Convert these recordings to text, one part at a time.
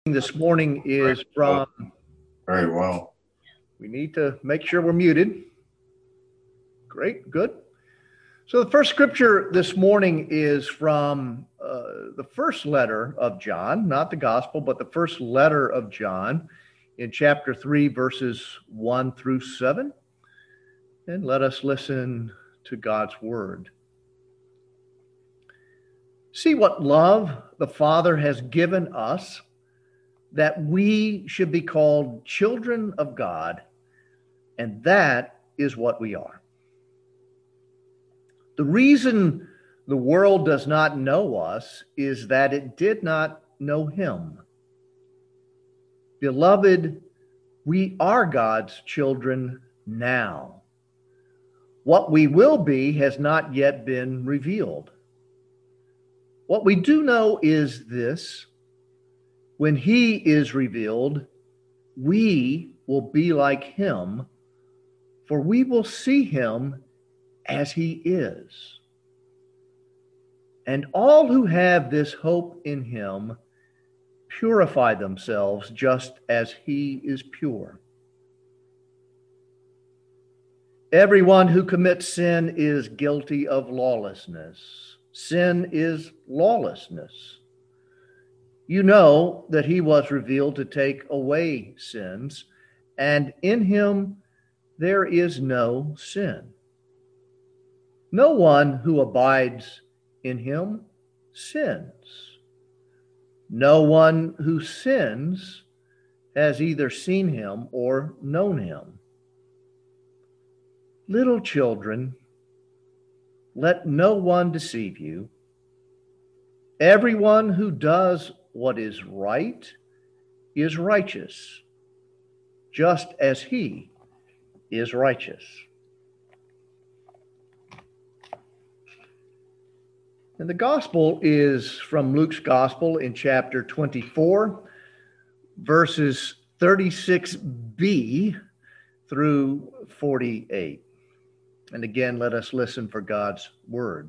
This morning is Well, from, very well. we need to make sure we're muted. Great, good. So the first scripture this morning is from the first letter of John, not the gospel, but the first letter of John in chapter 3, verses 1 through 7. And let us listen to God's word. See what love the Father has given us, that we should be called children of God, and that is what we are. The reason the world does not know us is that it did not know him. Beloved, we are God's children now. What we will be has not yet been revealed. What we do know is this: when he is revealed, we will be like him, for we will see him as he is. And all who have this hope in him purify themselves just as he is pure. Everyone who commits sin is guilty of lawlessness. Sin is lawlessness. You know that he was revealed to take away sins, and in him there is no sin. No one who abides in him sins. No one who sins has either seen him or known him. Little children, let no one deceive you. Everyone who does what is right is righteous, just as he is righteous. And the gospel is from Luke's gospel in chapter 24, verses 36b through 48. And again, let us listen for God's word.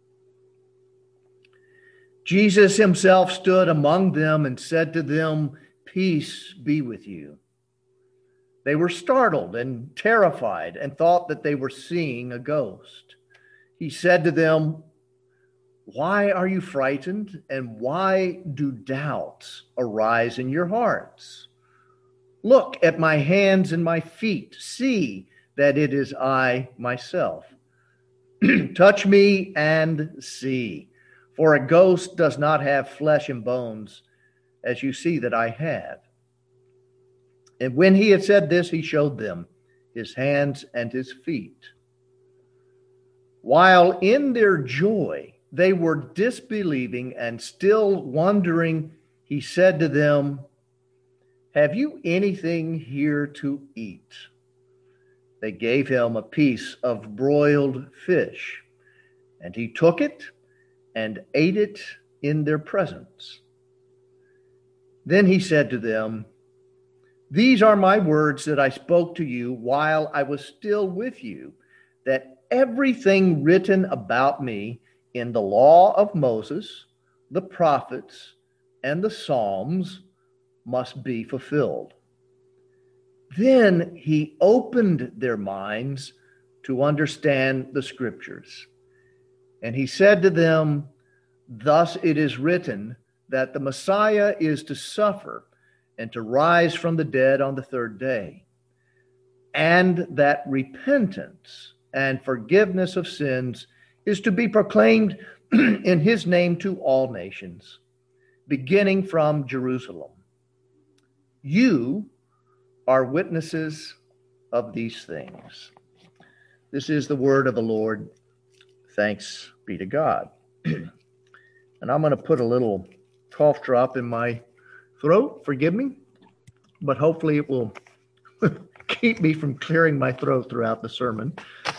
Jesus himself stood among them and said to them, "Peace be with you." They were startled and terrified and thought that they were seeing a ghost. He said to them, "Why are you frightened, and why do doubts arise in your hearts? Look at my hands and my feet. See that it is I myself. Touch me and see. For a ghost does not have flesh and bones, as you see that I have." And when he had said this, he showed them his hands and his feet. While in their joy they were disbelieving and still wondering, he said to them, "Have you anything here to eat?" They gave him a piece of broiled fish, and he took it and ate it in their presence. Then he said to them, "These are my words that I spoke to you while I was still with you, that everything written about me in the law of Moses, the prophets, and the Psalms must be fulfilled." Then he opened their minds to understand the scriptures. And he said to them, "Thus it is written that the Messiah is to suffer and to rise from the dead on the third day, and that repentance and forgiveness of sins is to be proclaimed in his name to all nations, beginning from Jerusalem. You are witnesses of these things." This is the word of the Lord. Thanks be to God. And I'm going to put a little cough drop in my throat. Forgive me, but hopefully it will keep me from clearing my throat throughout the sermon.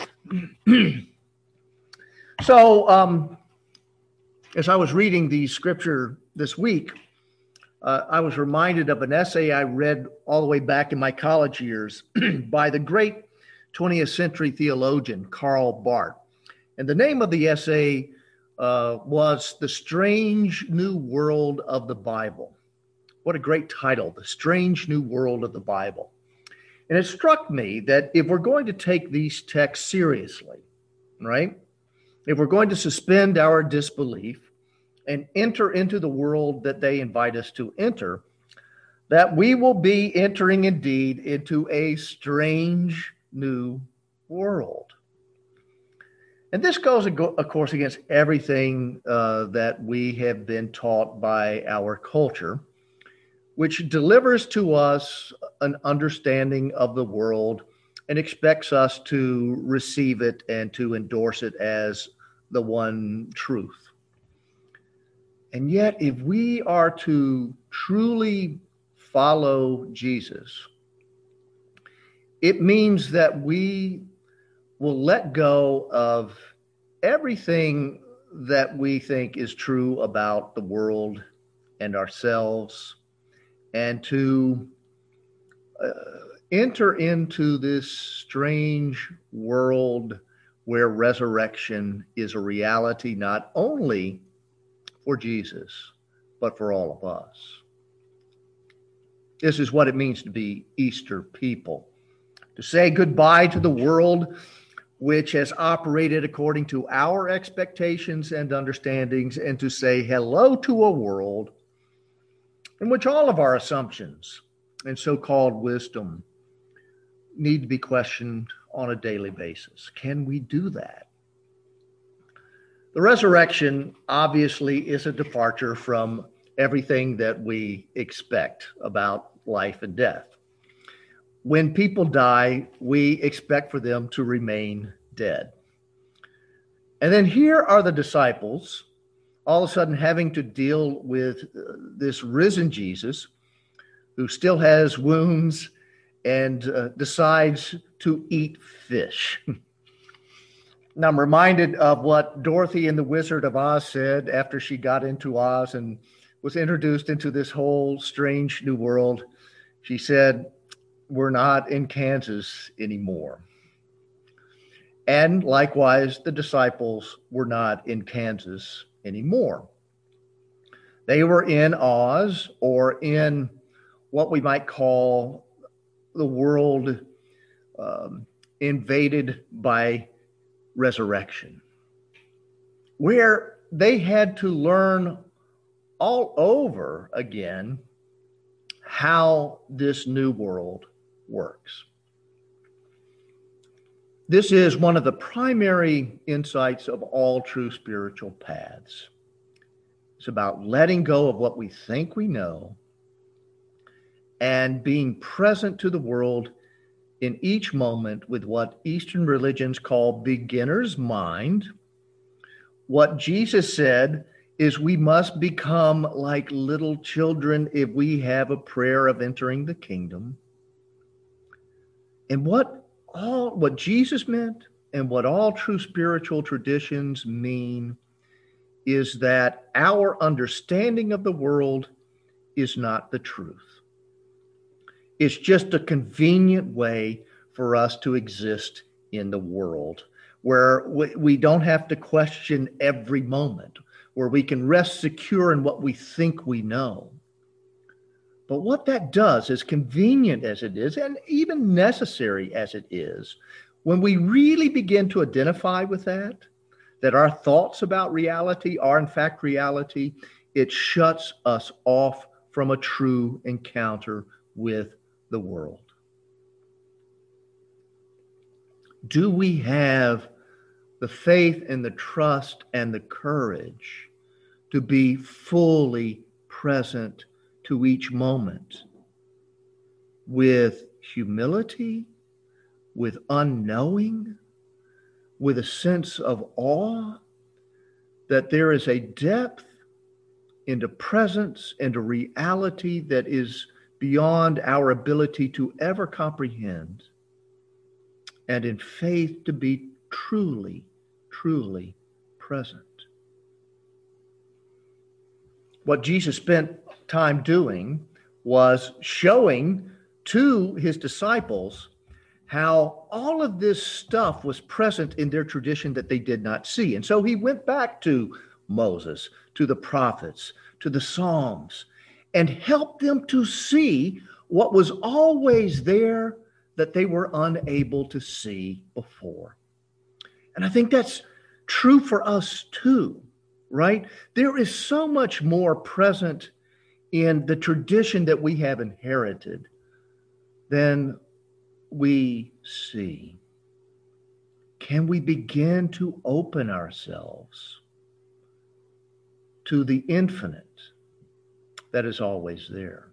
So, as I was reading the scripture this week, I was reminded of an essay I read all the way back in my college years by the great 20th century theologian Karl Barth. And the name of the essay was "The Strange New World of the Bible," What a great title, The Strange New World of the Bible. And it struck me that if we're going to take these texts seriously, right? If we're going to suspend our disbelief and enter into the world that they invite us to enter, that we will be entering indeed into a strange new world. And this goes, of course, against everything that we have been taught by our culture, which delivers to us an understanding of the world and expects us to receive it and to endorse it as the one truth. And yet, if we are to truly follow Jesus, it means that we will let go of everything that we think is true about the world and ourselves, and to enter into this strange world where resurrection is a reality not only for Jesus, but for all of us. This is what it means to be Easter people, to say goodbye to the world which has operated according to our expectations and understandings, and to say hello to a world in which all of our assumptions and so-called wisdom need to be questioned on a daily basis. Can we do that? The resurrection obviously is a departure from everything that we expect about life and death. When people die, we expect for them to remain dead. And then here are the disciples all of a sudden having to deal with this risen Jesus who still has wounds and decides to eat fish. Now, I'm reminded of what Dorothy in the Wizard of Oz said after she got into Oz and was introduced into this whole strange new world. She said, "We're not in Kansas anymore." And likewise, the disciples were not in Kansas anymore. They were in Oz, or in what we might call the world invaded by resurrection, where they had to learn all over again how this new world works. This is one of the primary insights of all true spiritual paths. It's about letting go of what we think we know and being present to the world in each moment with what Eastern religions call beginner's mind. What Jesus said is we must become like little children if we have a prayer of entering the kingdom. And what Jesus meant and what all true spiritual traditions mean is that our understanding of the world is not the truth. It's just a convenient way for us to exist in the world, where we don't have to question every moment, where we can rest secure in what we think we know. But what that does, as convenient as it is, and even necessary as it is, when we really begin to identify with that our thoughts about reality are in fact reality, it shuts us off from a true encounter with the world. Do we have the faith and the trust and the courage to be fully present to each moment with humility, with unknowing, with a sense of awe that there is a depth into presence and a reality that is beyond our ability to ever comprehend, and in faith to be truly, truly present? What Jesus spent time doing was showing to his disciples how all of this stuff was present in their tradition that they did not see. And so he went back to Moses, to the prophets, to the Psalms, and help them to see what was always there that they were unable to see before. And I think that's true for us too, right? There is so much more present in the tradition that we have inherited than we see. Can we begin to open ourselves to the infinite that is always there?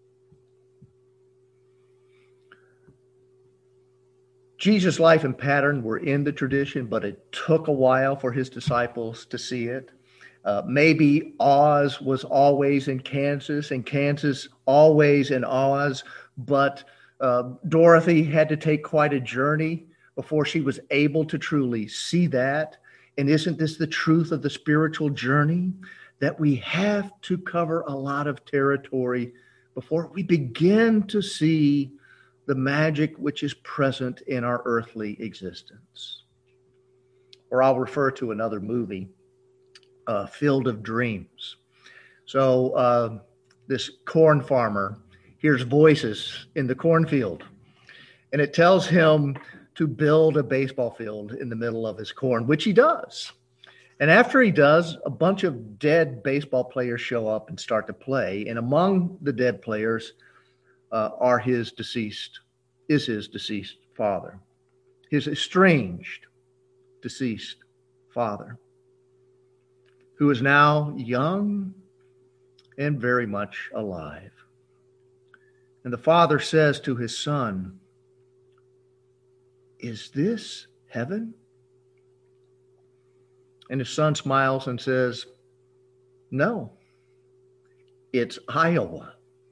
Jesus' life and pattern were in the tradition, but it took a while for his disciples to see it. Maybe Oz was always in Kansas and Kansas always in Oz, but Dorothy had to take quite a journey before she was able to truly see that. And isn't this the truth of the spiritual journey? That we have to cover a lot of territory before we begin to see the magic which is present in our earthly existence. Or I'll refer to another movie, Field of Dreams. So this corn farmer hears voices in the cornfield, and it tells him to build a baseball field in the middle of his corn, which he does. And after he does, a bunch of dead baseball players show up and start to play. And among the dead players is his deceased father, his estranged deceased father, who is now young and very much alive. And the father says to his son, "Is this heaven?" And his son smiles and says, "No, it's Iowa."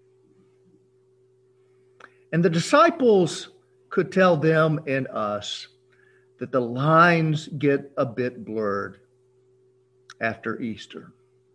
And the disciples could tell them and us that the lines get a bit blurred after Easter.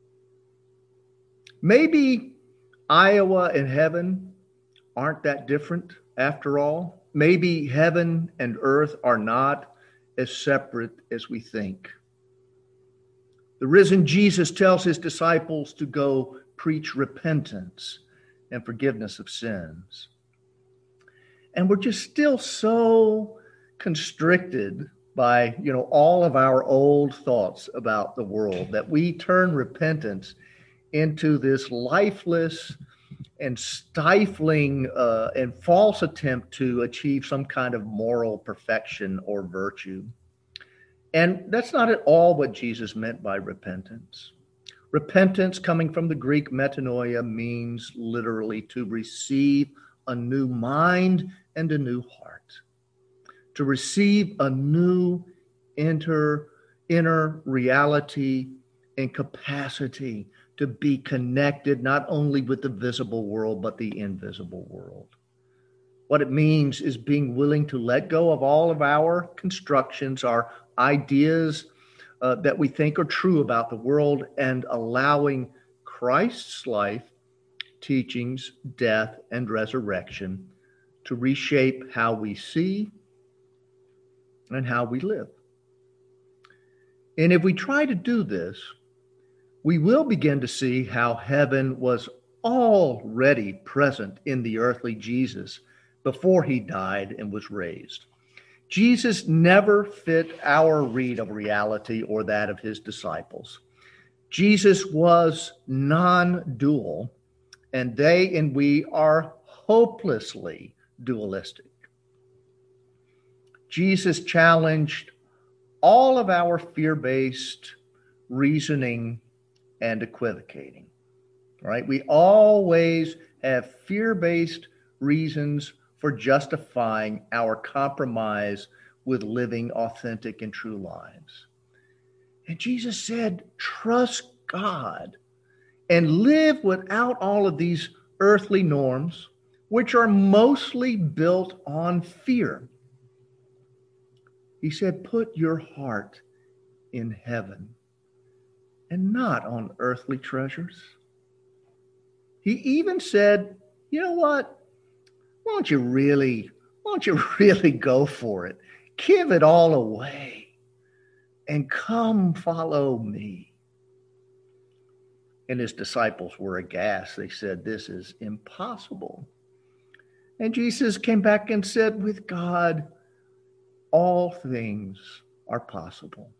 Maybe Iowa and heaven aren't that different after all. Maybe heaven and earth are not as separate as we think. The risen Jesus tells his disciples to go preach repentance and forgiveness of sins. And we're just still so constricted by, all of our old thoughts about the world that we turn repentance into this lifeless and stifling and false attempt to achieve some kind of moral perfection or virtue. And that's not at all what Jesus meant by repentance. Repentance, coming from the Greek metanoia, means literally to receive a new mind and a new heart, to receive a new inner reality and capacity to be connected not only with the visible world, but the invisible world. What it means is being willing to let go of all of our constructions, our ideas that we think are true about the world, and allowing Christ's life, teachings, death, and resurrection to reshape how we see and how we live. And if we try to do this, we will begin to see how heaven was already present in the earthly Jesus before he died and was raised. Jesus never fit our read of reality or that of his disciples. Jesus was non-dual, and they and we are hopelessly dualistic. Jesus challenged all of our fear-based reasoning and equivocating, right? We always have fear-based reasons for justifying our compromise with living authentic and true lives. And Jesus said, trust God and live without all of these earthly norms, which are mostly built on fear. He said, put your heart in heaven and not on earthly treasures. He even said, you know what? Why don't you really go for it? Give it all away and come follow me. And his disciples were aghast. They said, "This is impossible." And Jesus came back and said, "With God, all things are possible."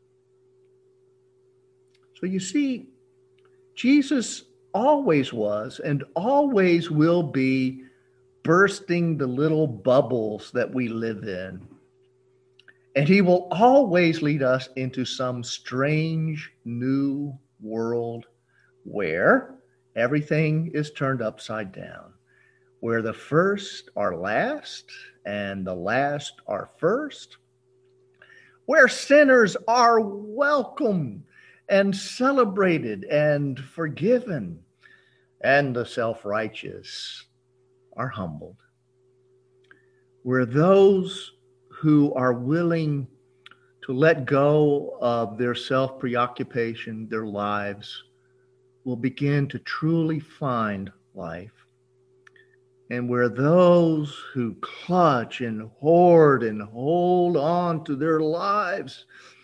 So you see, Jesus always was and always will be bursting the little bubbles that we live in. And he will always lead us into some strange new world where everything is turned upside down, where the first are last and the last are first, where sinners are welcomed and celebrated and forgiven, and the self-righteous are humbled, where those who are willing to let go of their self-preoccupation, their lives, will begin to truly find life, and where those who clutch and hoard and hold on to their lives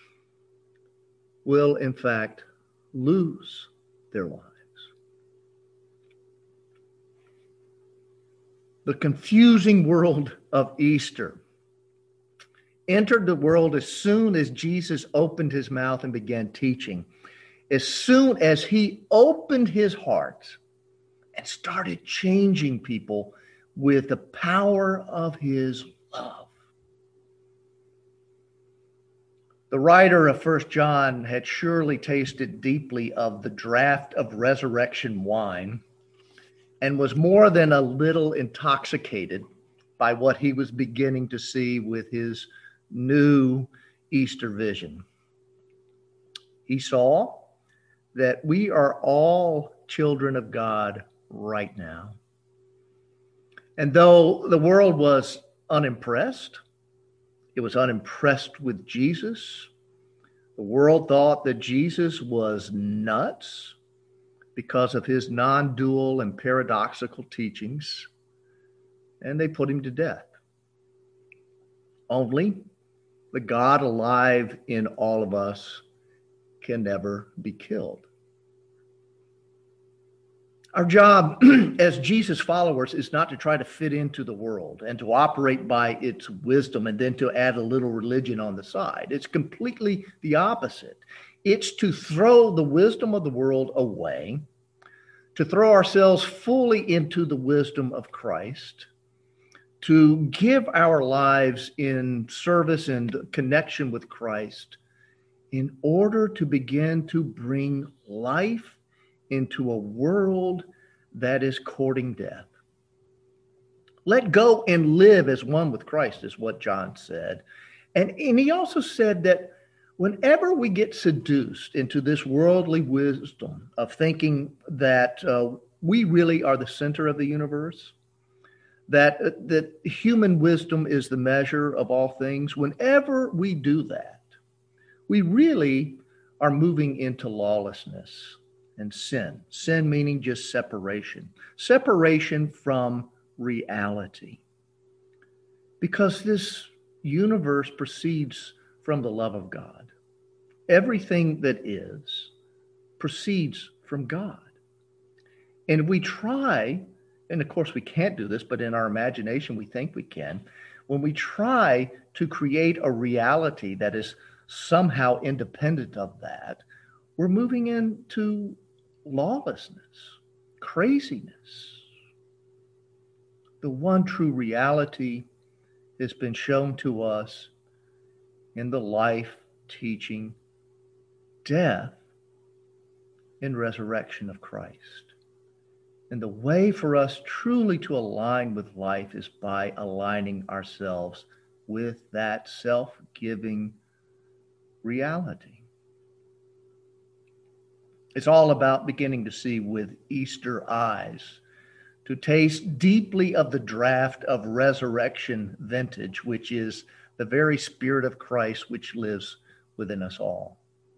will, in fact, lose their lives. The confusing world of Easter entered the world as soon as Jesus opened his mouth and began teaching. As soon as he opened his heart and started changing people with the power of his love. The writer of 1 John had surely tasted deeply of the draught of resurrection wine and was more than a little intoxicated by what he was beginning to see with his new Easter vision. He saw that we are all children of God right now. And though the world was unimpressed, it was unimpressed with Jesus. The world thought that Jesus was nuts because of his non-dual and paradoxical teachings, and they put him to death. Only the God alive in all of us can never be killed. Our job as Jesus followers is not to try to fit into the world and to operate by its wisdom and then to add a little religion on the side. It's completely the opposite. It's to throw the wisdom of the world away, to throw ourselves fully into the wisdom of Christ, to give our lives in service and connection with Christ in order to begin to bring life into a world that is courting death. Let go and live as one with Christ is what John said. And he also said that whenever we get seduced into this worldly wisdom of thinking that we really are the center of the universe, that human wisdom is the measure of all things, whenever we do that, we really are moving into lawlessness and sin. Sin meaning just separation from reality. Because this universe proceeds from the love of God. Everything that is proceeds from God. And we try, and of course we can't do this, but in our imagination we think we can, when we try to create a reality that is somehow independent of that, we're moving into lawlessness, craziness. The one true reality has been shown to us in the life, teaching, death, and resurrection of Christ. And the way for us truly to align with life is by aligning ourselves with that self-giving reality. It's all about beginning to see with Easter eyes, to taste deeply of the draught of resurrection vintage, which is the very Spirit of Christ which lives within us all.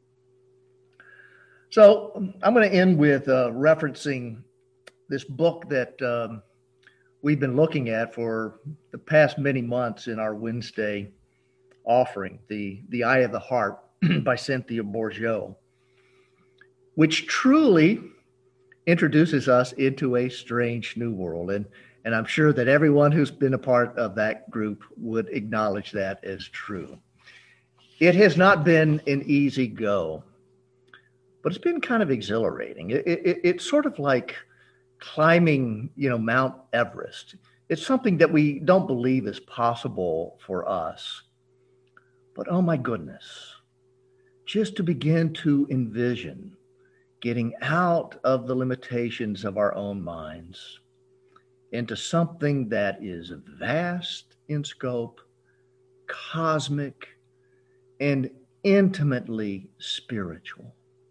So I'm going to end with referencing this book that we've been looking at for the past many months in our Wednesday offering, The Eye of the Heart by Cynthia Bourgeault, which truly introduces us into a strange new world. And I'm sure that everyone who's been a part of that group would acknowledge that as true. It has not been an easy go, but it's been kind of exhilarating. It's sort of like climbing, Mount Everest. It's something that we don't believe is possible for us. But oh my goodness, just to begin to envision getting out of the limitations of our own minds into something that is vast in scope, cosmic, and intimately spiritual.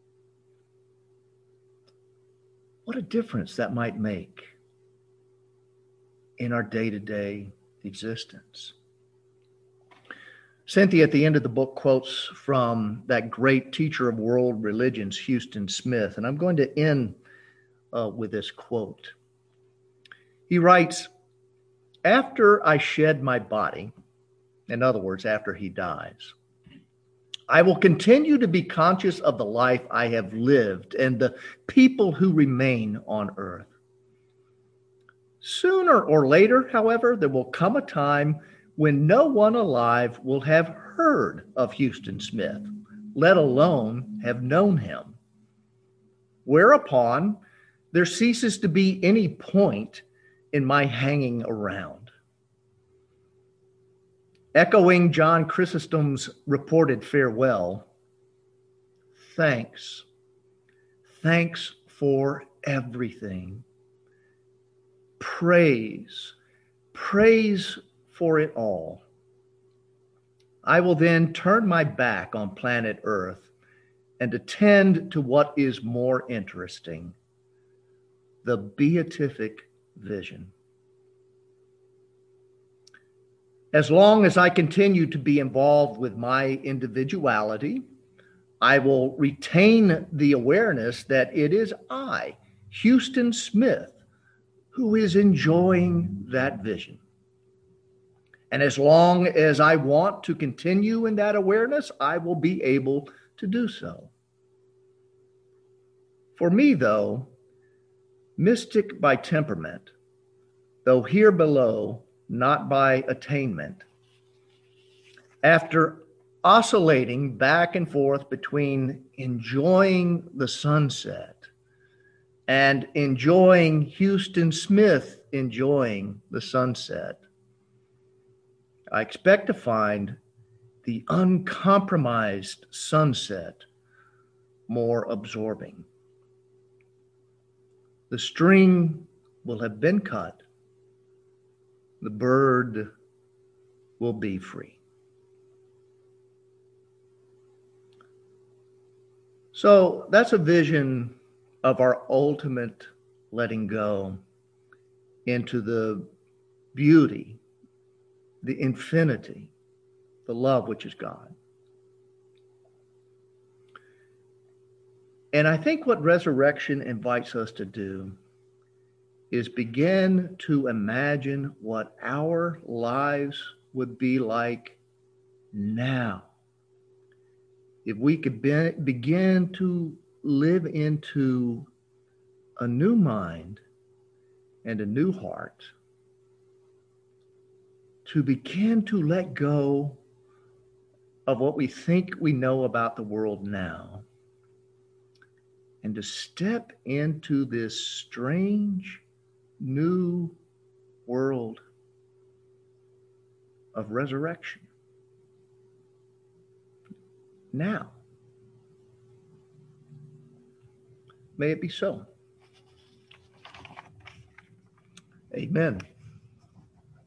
What a difference that might make in our day-to-day existence. Cynthia, at the end of the book, quotes from that great teacher of world religions, Huston Smith, and I'm going to end with this quote. He writes, "After I shed my body," in other words, after he dies, "I will continue to be conscious of the life I have lived and the people who remain on earth. Sooner or later, however, there will come a time when no one alive will have heard of Huston Smith, let alone have known him. Whereupon there ceases to be any point in my hanging around." Echoing John Chrysostom's reported farewell, thanks for everything. Praise for it all. I will then turn my back on planet Earth and attend to what is more interesting, the beatific vision. As long as I continue to be involved with my individuality, I will retain the awareness that it is I, Huston Smith, who is enjoying that vision. And as long as I want to continue in that awareness, I will be able to do so. For me, though, mystic by temperament, though here below, not by attainment, after oscillating back and forth between enjoying the sunset and enjoying Huston Smith enjoying the sunset, I expect to find the uncompromised sunset more absorbing. The string will have been cut. The bird will be free. So that's a vision of our ultimate letting go into the beauty, the infinity, the love which is God. And I think what resurrection invites us to do is begin to imagine what our lives would be like now if we could begin to live into a new mind and a new heart, to begin to let go of what we think we know about the world now, and to step into this strange new world of resurrection. Now, may it be so. Amen.